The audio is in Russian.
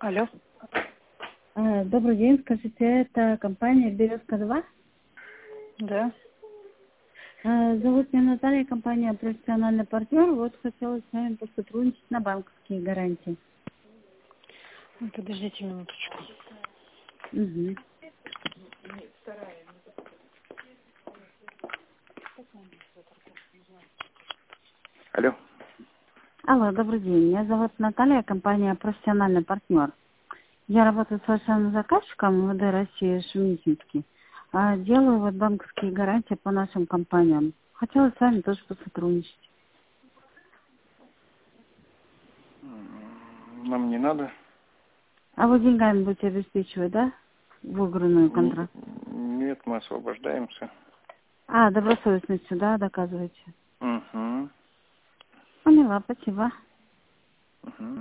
Алло. Добрый день, скажите, это компания «Березка-2»? Да. Зовут меня Наталья, компания «Профессиональный партнер». Вот хотела с вами посотрудничать на банковские гарантии. Подождите минуточку. Угу. Алло. Алло, добрый день. Меня зовут Наталья, компания «Профессиональный партнер». Я работаю с вашим заказчиком МВД России Шумитинский. Делаю вот банковские гарантии по нашим компаниям. Хотела с вами тоже посотрудничать. Нам не надо. А вы деньгами будете обеспечивать, да? Выигранную контракт? Нет, мы освобождаемся. Добросовестностью, да, доказываете? Угу. Поняла, спасибо. Угу.